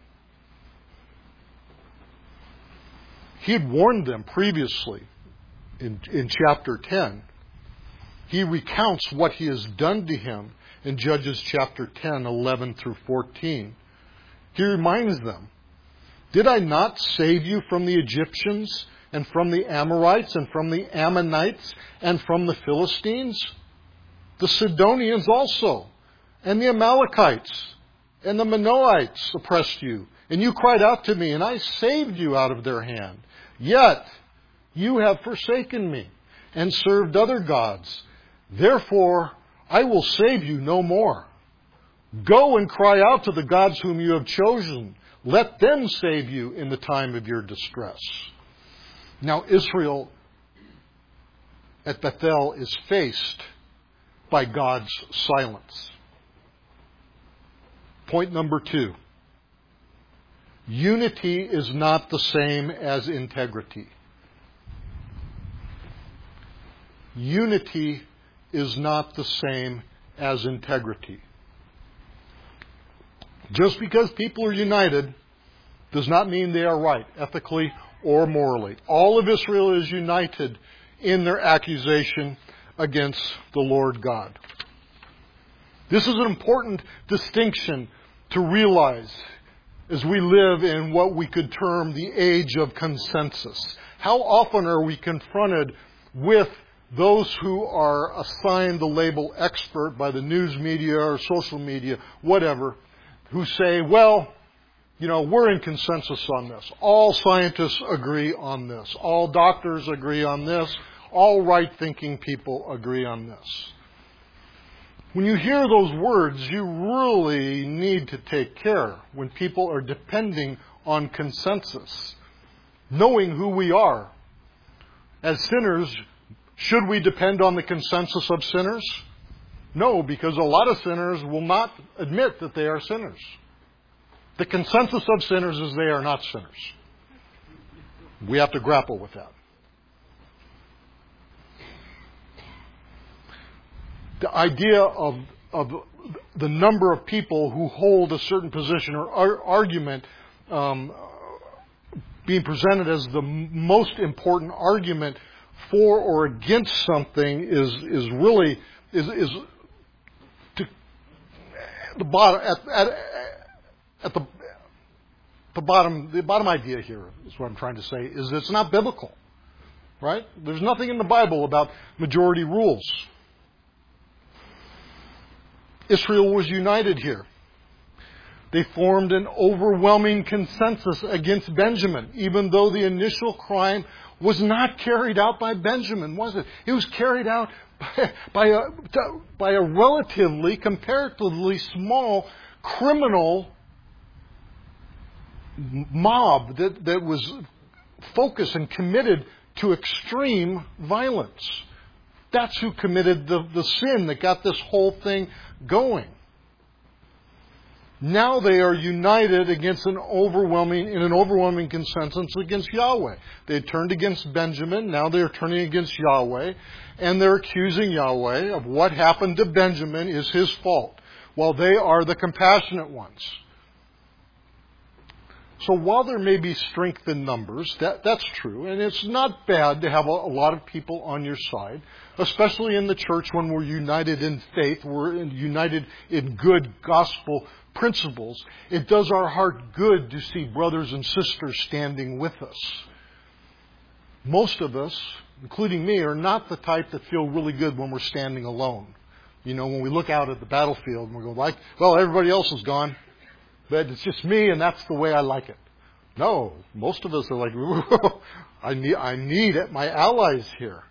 He had warned them previously in, in chapter ten. He recounts what He has done to him in Judges chapter ten, eleven through fourteen. He reminds them, did I not save you from the Egyptians and from the Amorites and from the Ammonites and from the Philistines? The Sidonians also, and the Amalekites and the Manoahites oppressed you. And you cried out to me, and I saved you out of their hand. Yet you have forsaken me and served other gods. Therefore, I will save you no more. Go and cry out to the gods whom you have chosen. Let them save you in the time of your distress. Now Israel at Bethel is faced by God's silence. Point number two. Unity is not the same as integrity. Unity is not the same as integrity. Just because people are united does not mean they are right, ethically or morally. All of Israel is united in their accusation against the Lord God. This is an important distinction to realize as we live in what we could term the age of consensus. How often are we confronted with those who are assigned the label expert by the news media or social media, whatever, who say, well, you know, we're in consensus on this. All scientists agree on this. All doctors agree on this. All right-thinking people agree on this. When you hear those words, you really need to take care when people are depending on consensus. Knowing who we are. As sinners, should we depend on the consensus of sinners? No, because a lot of sinners will not admit that they are sinners. The consensus of sinners is they are not sinners. We have to grapple with that. The idea of, of the number of people who hold a certain position or ar- argument um, being presented as the most important argument for or against something is is really is is to the bottom at, at, at the the bottom the bottom idea here is what I'm trying to say is it's not biblical, right? There's nothing in the Bible about majority rules. Israel was united here. They formed an overwhelming consensus against Benjamin, even though the initial crime was not carried out by Benjamin, was it? It was carried out by, by, a, by a relatively, comparatively small criminal mob that, that was focused and committed to extreme violence. That's who committed the, the sin that got this whole thing going. Now they are united against an overwhelming, in an overwhelming consensus against Yahweh. They had turned against Benjamin, now they're turning against Yahweh, and they're accusing Yahweh of what happened to Benjamin is his fault, while they are the compassionate ones. So while there may be strength in numbers, that, that's true, and it's not bad to have a, a lot of people on your side, especially in the church when we're united in faith, we're united in good gospel principles. It does our heart good to see brothers and sisters standing with us. Most of us, including me, are not the type that feel really good when we're standing alone. You know, when we look out at the battlefield and we go like, well, everybody else is gone. But it's just me, and that's the way I like it. No, most of us are like, I need, I need my allies here.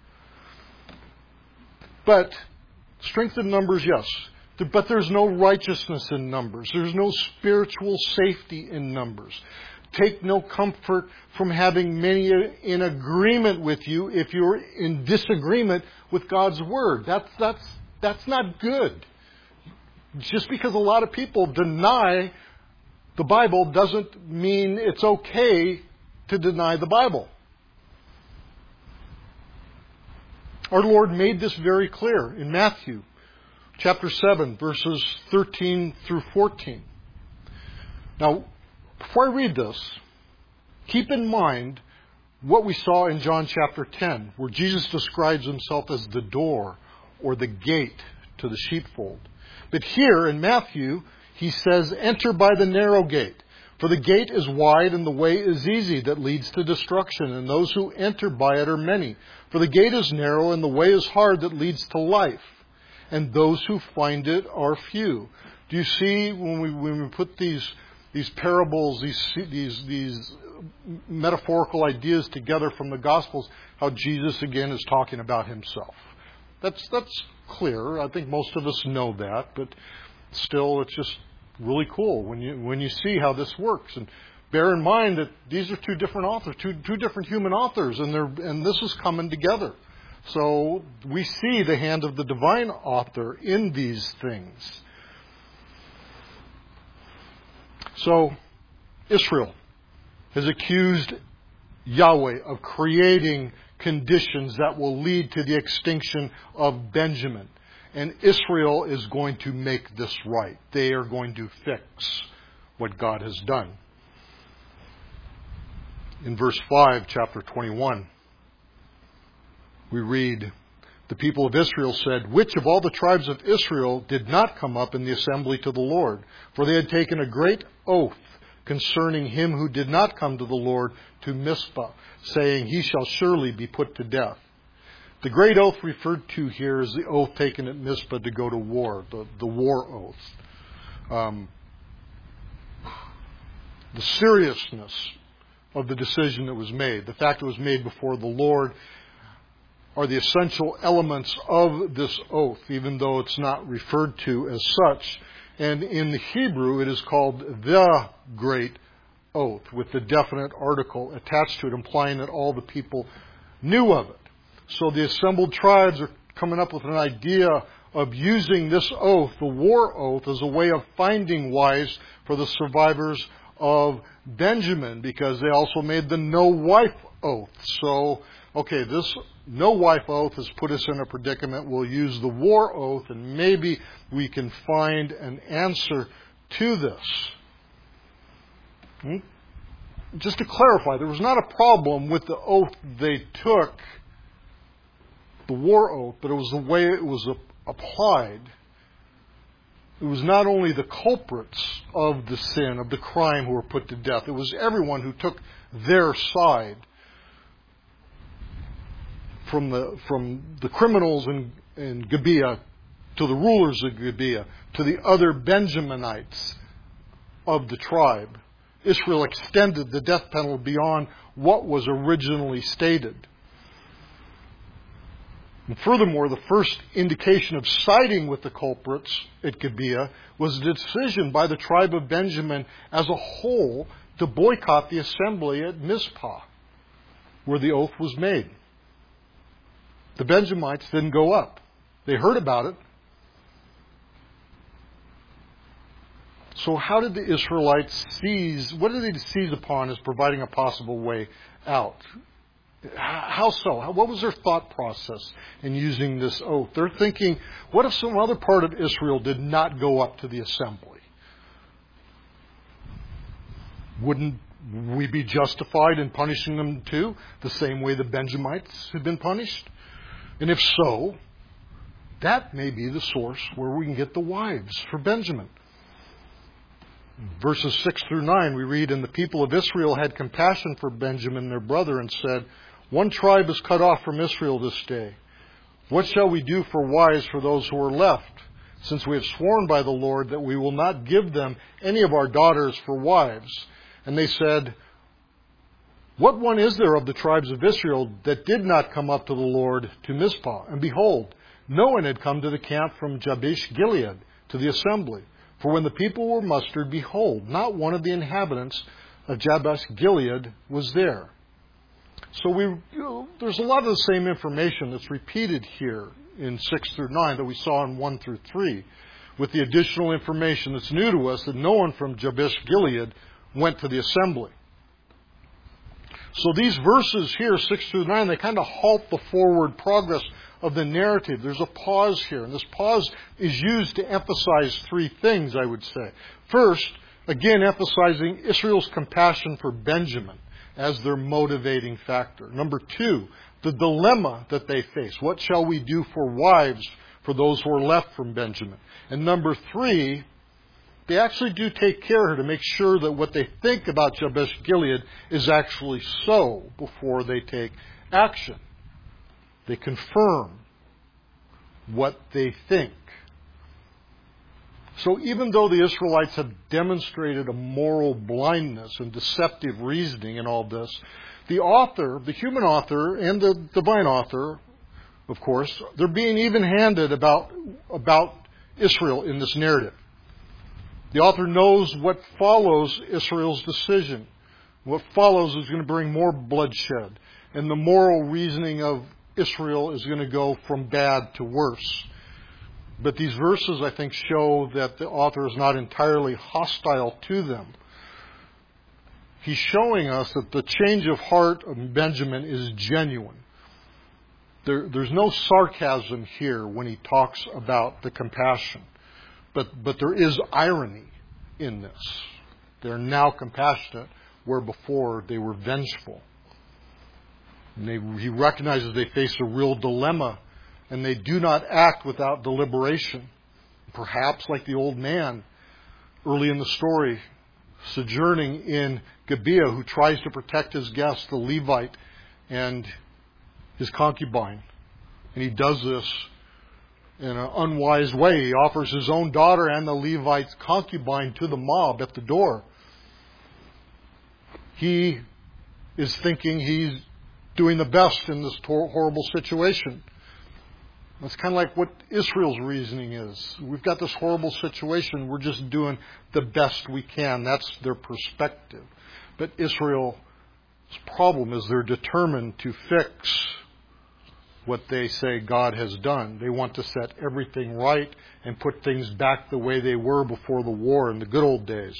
But strength in numbers, yes. But there's no righteousness in numbers. There's no spiritual safety in numbers. Take no comfort from having many in agreement with you if you're in disagreement with God's Word. That's, that's, that's not good. Just because a lot of people deny the Bible doesn't mean it's okay to deny the Bible. Our Lord made this very clear in Matthew chapter seven, verses thirteen through fourteen. Now, before I read this, keep in mind what we saw in John chapter ten, where Jesus describes himself as the door or the gate to the sheepfold. But here in Matthew, he says, enter by the narrow gate. For the gate is wide and the way is easy that leads to destruction, and those who enter by it are many. For the gate is narrow and the way is hard that leads to life, and those who find it are few. Do you see when we when we put these these parables, these these these metaphorical ideas together from the Gospels, how Jesus again is talking about himself? That's, that's clear. I think most of us know that, but still it's just really cool when you, when you see how this works. And bear in mind that these are two different authors, two, two different human authors, and they're, and this is coming together. So we see the hand of the divine author in these things. So Israel has accused Yahweh of creating conditions that will lead to the extinction of Benjamin. And Israel is going to make this right. They are going to fix what God has done. In verse five, chapter twenty-one, we read, the people of Israel said, which of all the tribes of Israel did not come up in the assembly to the Lord? For they had taken a great oath concerning him who did not come to the Lord to Mizpah, saying, he shall surely be put to death. The great oath referred to here is the oath taken at Mizpah to go to war, the, the war oath. Um, the seriousness of the decision that was made, the fact it was made before the Lord, are the essential elements of this oath, even though it's not referred to as such. And in the Hebrew, it is called the great oath, with the definite article attached to it, implying that all the people knew of it. So the assembled tribes are coming up with an idea of using this oath, the war oath, as a way of finding wives for the survivors of Benjamin, because they also made the no-wife oath. So, okay, this no-wife oath has put us in a predicament. We'll use the war oath, and maybe we can find an answer to this. Hmm? Just to clarify, there was not a problem with the oath they took, the war oath, but it was the way it was applied. It was not only the culprits of the sin, of the crime, who were put to death. It was everyone who took their side. From the, from the criminals in, in Gibeah to the rulers of Gibeah to the other Benjaminites of the tribe. Israel extended the death penalty beyond what was originally stated. And furthermore, the first indication of siding with the culprits at Gibeah was the decision by the tribe of Benjamin as a whole to boycott the assembly at Mizpah, where the oath was made. The Benjamites didn't go up. They heard about it. So how did the Israelites seize, what did they seize upon as providing a possible way out? How so? What was their thought process in using this oath? They're thinking, what if some other part of Israel did not go up to the assembly? Wouldn't we be justified in punishing them too, the same way the Benjamites had been punished? And if so, that may be the source where we can get the wives for Benjamin. Verses six through nine, we read, and the people of Israel had compassion for Benjamin, their brother, and said, one tribe is cut off from Israel this day. What shall we do for wives for those who are left, since we have sworn by the Lord that we will not give them any of our daughters for wives? And they said, what one is there of the tribes of Israel that did not come up to the Lord to Mizpah? And behold, no one had come to the camp from Jabesh Gilead to the assembly. For when the people were mustered, behold, not one of the inhabitants of Jabesh Gilead was there. So we, you know, there's a lot of the same information that's repeated here in six through nine that we saw in one through three, with the additional information that's new to us that no one from Jabesh Gilead went to the assembly. So these verses here, six through nine, they kind of halt the forward progress of the narrative. There's a pause here, and this pause is used to emphasize three things, I would say. First, again, emphasizing Israel's compassion for Benjamin as their motivating factor. Number two, the dilemma that they face. What shall we do for wives for those who are left from Benjamin? And number three, they actually do take care to make sure that what they think about Jabesh Gilead is actually so before they take action. They confirm what they think. So even though the Israelites have demonstrated a moral blindness and deceptive reasoning in all this, the author, the human author and the divine author, of course. They're being even-handed about, about Israel in this narrative. The author knows what follows Israel's decision. What follows is going to bring more bloodshed. And the moral reasoning of Israel is going to go from bad to worse. But these verses, I think, show that the author is not entirely hostile to them. He's showing us that the change of heart of Benjamin is genuine. There, there's no sarcasm here when he talks about the compassion. But, but there is irony in this. They're now compassionate, where before they were vengeful. And they, he recognizes they face a real dilemma, and they do not act without deliberation. Perhaps like the old man early in the story, sojourning in Gibeah, who tries to protect his guest, the Levite, and his concubine. And he does this in an unwise way. He offers his own daughter and the Levite's concubine to the mob at the door. He is thinking he's doing the best in this horrible situation. That's kind of like what Israel's reasoning is. We've got this horrible situation. We're just doing the best we can. That's their perspective. But Israel's problem is they're determined to fix what they say God has done. They want to set everything right and put things back the way they were before the war in the good old days.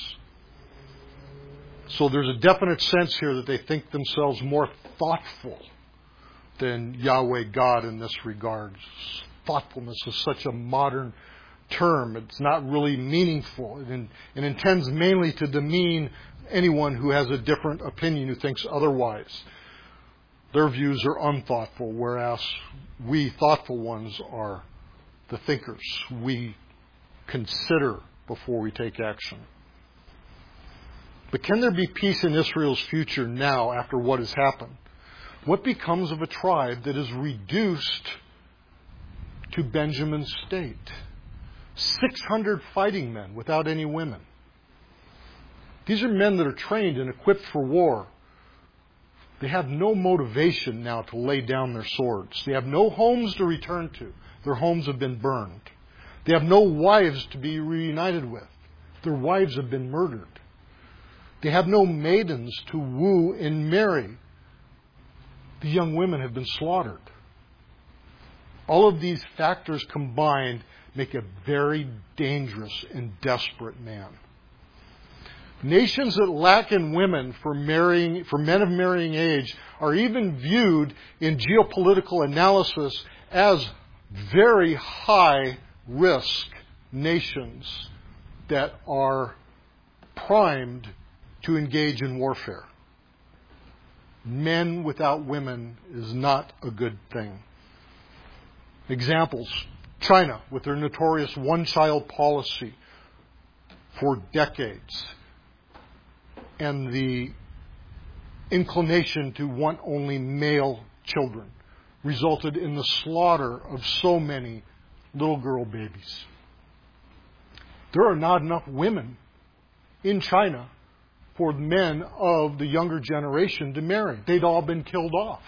So there's a definite sense here that they think themselves more thoughtful than Yahweh God in this regard. Thoughtfulness is such a modern term. It's not really meaningful. It, it intends mainly to demean anyone who has a different opinion, who thinks otherwise. Their views are unthoughtful, whereas we thoughtful ones are the thinkers. We consider before we take action. But can there be peace in Israel's future now after what has happened? What becomes of a tribe that is reduced to Benjamin's state? six hundred fighting men without any women. These are men that are trained and equipped for war. They have no motivation now to lay down their swords. They have no homes to return to. Their homes have been burned. They have no wives to be reunited with. Their wives have been murdered. They have no maidens to woo and marry. The young women have been slaughtered. All of these factors combined make a very dangerous and desperate man. Nations that lack in women for marrying, for men of marrying age are even viewed in geopolitical analysis as very high risk nations that are primed to engage in warfare. Men without women is not a good thing. Examples: China, with their notorious one-child policy for decades, and the inclination to want only male children, resulted in the slaughter of so many little girl babies. There are not enough women in China for men of the younger generation to marry. They'd all been killed off.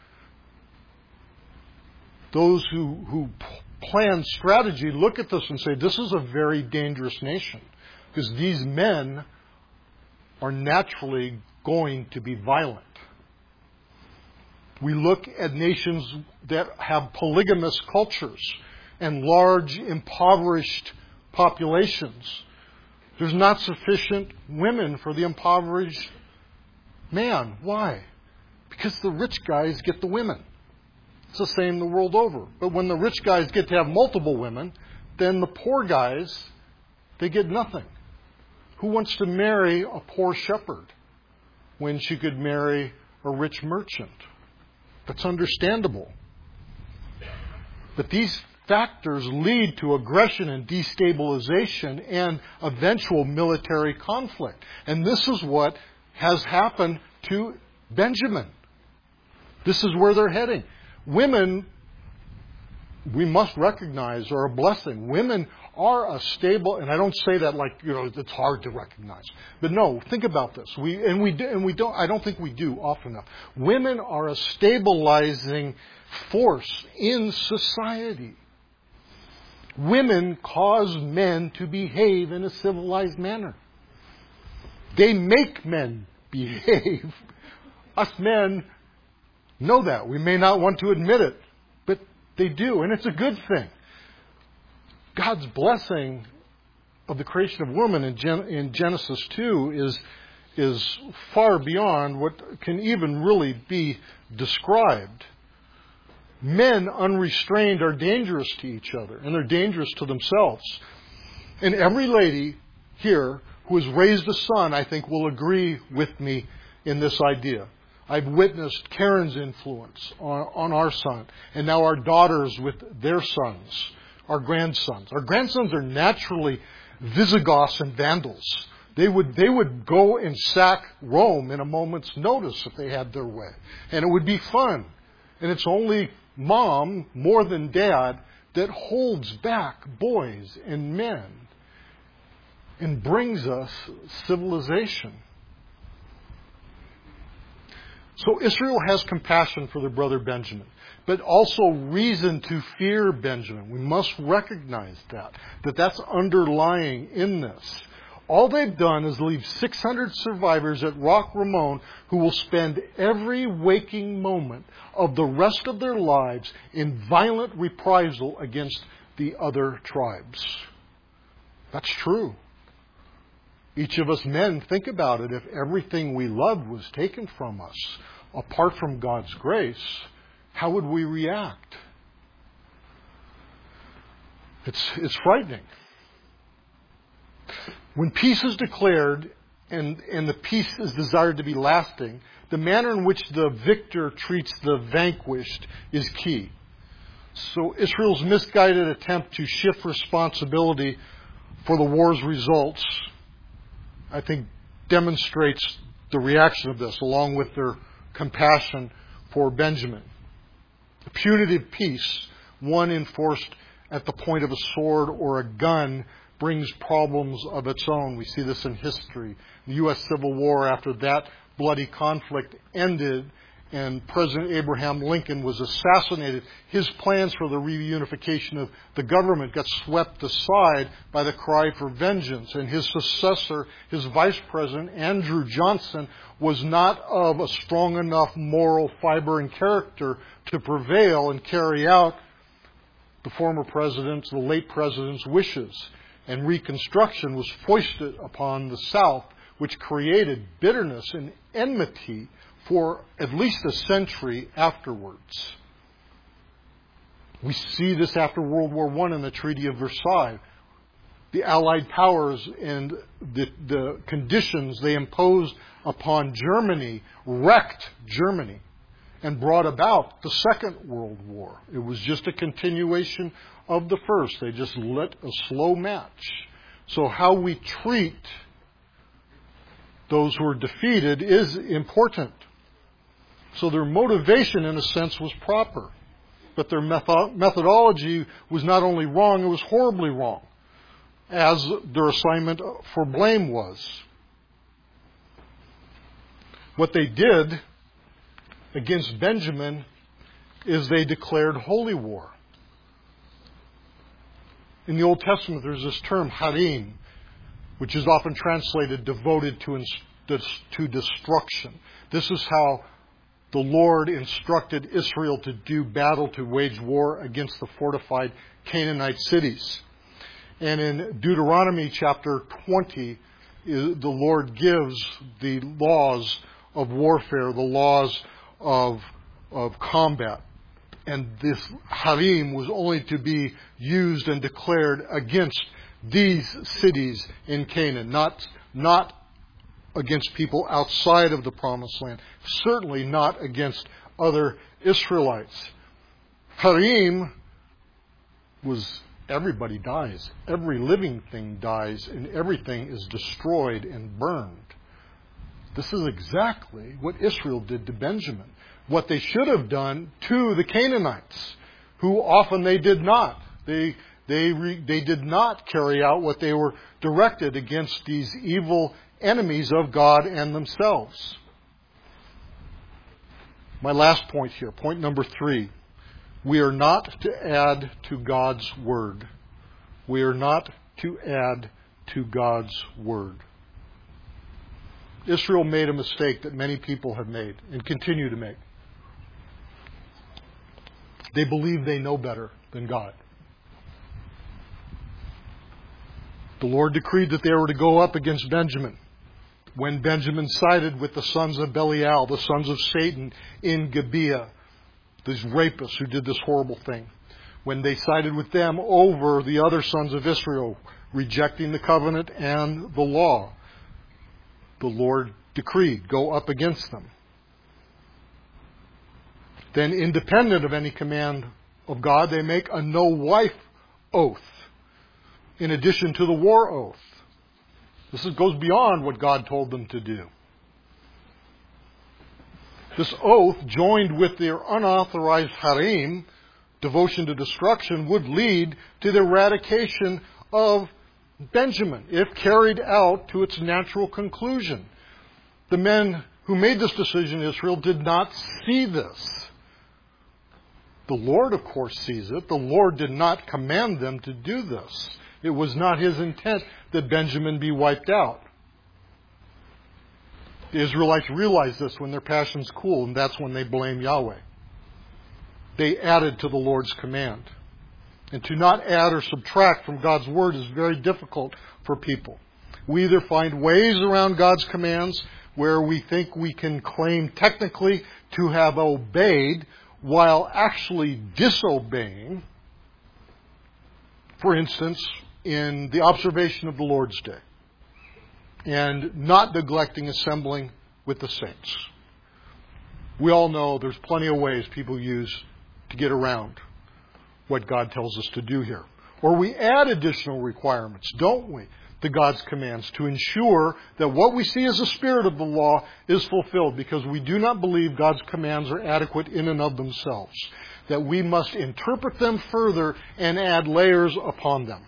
Those who, who plan strategy look at this and say, this is a very dangerous nation, because these men are naturally going to be violent. We look at nations that have polygamous cultures and large impoverished populations. There's not sufficient women for the impoverished man. Why? Because the rich guys get the women. It's the same the world over. But when the rich guys get to have multiple women, then the poor guys, they get nothing. Who wants to marry a poor shepherd when she could marry a rich merchant? That's understandable. But these factors lead to aggression and destabilization and eventual military conflict. And this is what has happened to Benjamin. This is where they're heading. Women, we must recognize, are a blessing. Women are a stable, and I don't say that like, you know, it's hard to recognize. But no, think about this. We, and we do, and we don't, I don't think we do often enough. Women are a stabilizing force in society. Women cause men to behave in a civilized manner. They make men behave. Us men know that. We may not want to admit it, but they do, and it's a good thing. God's blessing of the creation of woman in, Gen- in Genesis two is, is far beyond what can even really be described. Men unrestrained are dangerous to each other, and they're dangerous to themselves. And every lady here who has raised a son, I think, will agree with me in this idea. I've witnessed Karen's influence on, on our son, and now our daughters with their sons, our grandsons. Our grandsons are naturally Visigoths and Vandals. They would, they would go and sack Rome in a moment's notice if they had their way. And it would be fun. And it's only mom, more than dad, that holds back boys and men and brings us civilization. So Israel has compassion for their brother Benjamin, but also reason to fear Benjamin. We must recognize that, that that's underlying in this. All they've done is leave six hundred survivors at Rock Ramon who will spend every waking moment of the rest of their lives in violent reprisal against the other tribes. That's true. Each of us men, think about it. If everything we loved was taken from us, apart from God's grace, how would we react? It's, it's frightening. When peace is declared and, and the peace is desired to be lasting, the manner in which the victor treats the vanquished is key. So Israel's misguided attempt to shift responsibility for the war's results, I think, demonstrates the reaction of this, along with their compassion for Benjamin. A punitive peace, one enforced at the point of a sword or a gun, brings problems of its own. We see this in history. The U S Civil War, after that bloody conflict ended and President Abraham Lincoln was assassinated, his plans for the reunification of the government got swept aside by the cry for vengeance. And his successor, his vice president, Andrew Johnson, was not of a strong enough moral fiber and character to prevail and carry out the former president's, the late president's wishes. And Reconstruction was foisted upon the South, which created bitterness and enmity for at least a century afterwards. We see this after World War One in the Treaty of Versailles. The Allied powers and the, the conditions they imposed upon Germany wrecked Germany and brought about the Second World War. It was just a continuation of the first. They just lit a slow match. So how we treat those who are defeated is important. So their motivation, in a sense, was proper. But their methodology was not only wrong, it was horribly wrong, as their assignment for blame was. What they did against Benjamin is they declared holy war. In the Old Testament, there's this term, harim, which is often translated devoted to, to destruction. This is how the Lord instructed Israel to do battle, to wage war against the fortified Canaanite cities. And in Deuteronomy chapter twenty, the Lord gives the laws of warfare, the laws of, of combat. And this harim was only to be used and declared against these cities in Canaan, not, not against people outside of the Promised Land, certainly not against other Israelites. Harim was everybody dies. Every living thing dies, and everything is destroyed and burned. This is exactly what Israel did to Benjamin. What they should have done to the Canaanites, who often they did not. They They, re, they did not carry out what they were directed against these evil enemies of God and themselves. My last point here, point number three. We are not to add to God's Word. We are not to add to God's Word. Israel made a mistake that many people have made and continue to make. They believe they know better than God. The Lord decreed that they were to go up against Benjamin. When Benjamin sided with the sons of Belial, the sons of Satan in Gibeah, these rapists who did this horrible thing, when they sided with them over the other sons of Israel, rejecting the covenant and the law, the Lord decreed, go up against them. Then, independent of any command of God, they make a no-wife oath in addition to the war oath. This goes beyond what God told them to do. This oath, joined with their unauthorized harim, devotion to destruction, would lead to the eradication of Benjamin, if carried out to its natural conclusion. The men who made this decision in Israel did not see this. The Lord, of course, sees it. The Lord did not command them to do this. It was not His intent that Benjamin be wiped out. The Israelites realized this when their passions cooled, and that's when they blame Yahweh. They added to the Lord's command. And to not add or subtract from God's Word is very difficult for people. We either find ways around God's commands where we think we can claim technically to have obeyed while actually disobeying. For instance, in the observation of the Lord's Day, and not neglecting assembling with the saints. We all know there's plenty of ways people use to get around what God tells us to do here. Or we add additional requirements, don't we, to God's commands to ensure that what we see as the spirit of the law is fulfilled, because we do not believe God's commands are adequate in and of themselves, that we must interpret them further and add layers upon them.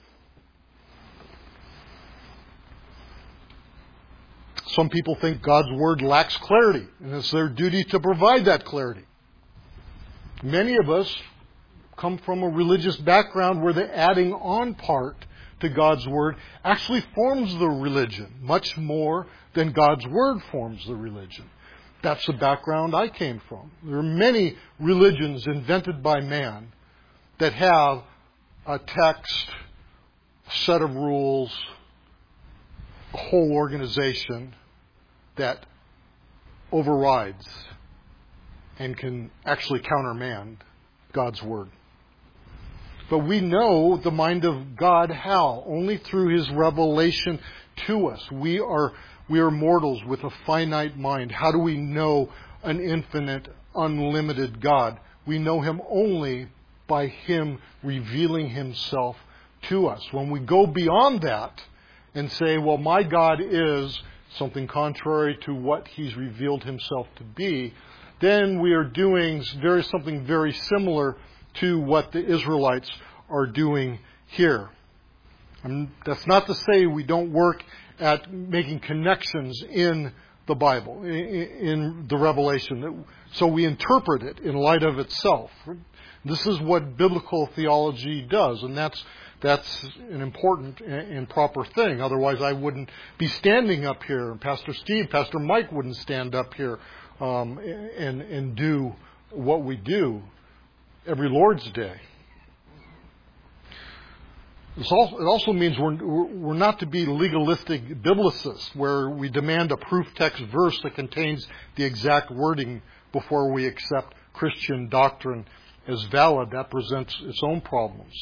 Some people think God's Word lacks clarity, and it's their duty to provide that clarity. Many of us come from a religious background where the adding on part to God's Word actually forms the religion, much more than God's Word forms the religion. That's the background I came from. There are many religions invented by man that have a text, a set of rules, a whole organization that overrides and can actually countermand God's Word. But we know the mind of God how? Only through His revelation to us. We are, we are mortals with a finite mind. How do we know an infinite, unlimited God? We know Him only by Him revealing Himself to us. When we go beyond that and say, well, my God is something contrary to what He's revealed Himself to be, then we are doing very, something very similar to what the Israelites are doing here. And that's not to say we don't work at making connections in the Bible, in, in the Revelation, so we interpret it in light of itself. This is what biblical theology does, and that's That's an important and proper thing. Otherwise, I wouldn't be standing up here, and Pastor Steve, Pastor Mike wouldn't stand up here um, and, and do what we do every Lord's Day. It also means we're, we're not to be legalistic biblicists, where we demand a proof text verse that contains the exact wording before we accept Christian doctrine as valid. That presents its own problems.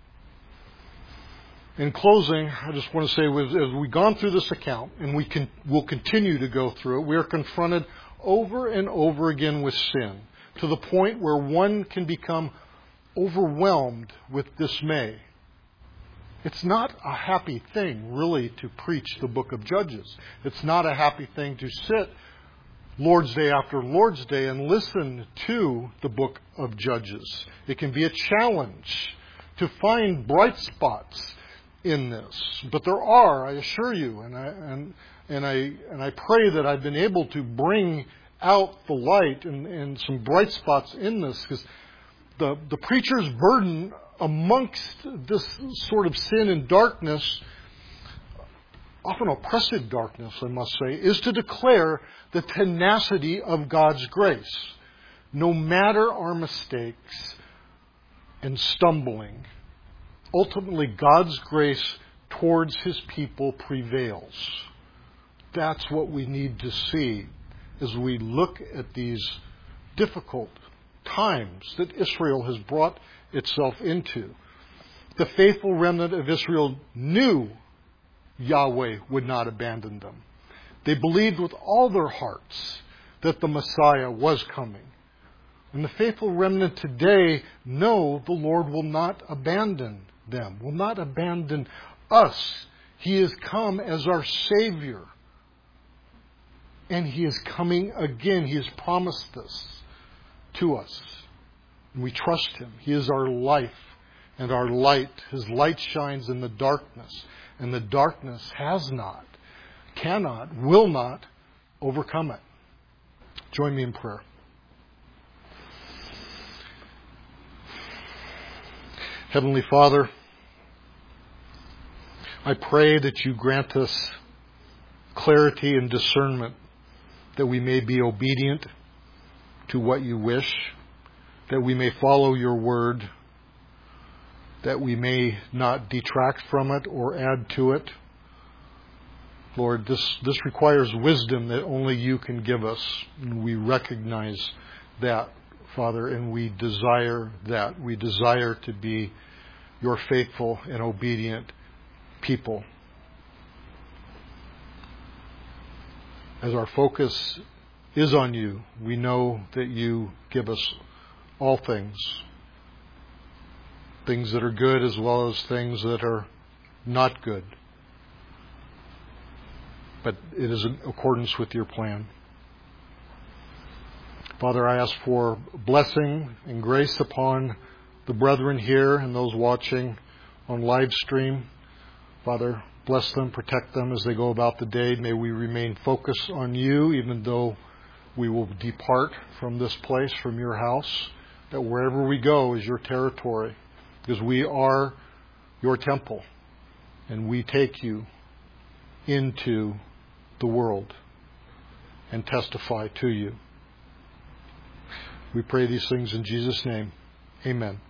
In closing, I just want to say, as we've gone through this account, and we can, will continue to go through it, we are confronted over and over again with sin, to the point where one can become overwhelmed with dismay. It's not a happy thing, really, to preach the book of Judges. It's not a happy thing to sit Lord's Day after Lord's Day and listen to the book of Judges. It can be a challenge to find bright spots in this. But there are, I assure you, and I, and, and I, and I pray that I've been able to bring out the light and, and some bright spots in this, because the, the preacher's burden amongst this sort of sin and darkness, often oppressive darkness, I must say, is to declare the tenacity of God's grace. No matter our mistakes and stumbling, ultimately God's grace towards His people prevails. That's what we need to see as we look at these difficult times that Israel has brought itself into. The faithful remnant of Israel knew Yahweh would not abandon them. They believed with all their hearts that the Messiah was coming. And the faithful remnant today know the Lord will not abandon them, will not abandon us. He has come as our Savior. And He is coming again. He has promised this to us. And we trust Him. He is our life and our light. His light shines in the darkness. And the darkness has not, cannot, will not overcome it. Join me in prayer. Heavenly Father, I pray that You grant us clarity and discernment, that we may be obedient to what You wish, that we may follow Your word, that we may not detract from it or add to it. Lord, this, this requires wisdom that only You can give us. And we recognize that, Father, and we desire that. We desire to be Your faithful and obedient people. As our focus is on You, we know that You give us all things. Things that are good as well as things that are not good. But it is in accordance with Your plan. Father, I ask for blessing and grace upon the brethren here and those watching on live stream. Father, bless them, protect them as they go about the day. May we remain focused on You, even though we will depart from this place, from Your house, that wherever we go is Your territory. Because we are Your temple, and we take You into the world and testify to You. We pray these things in Jesus' name. Amen.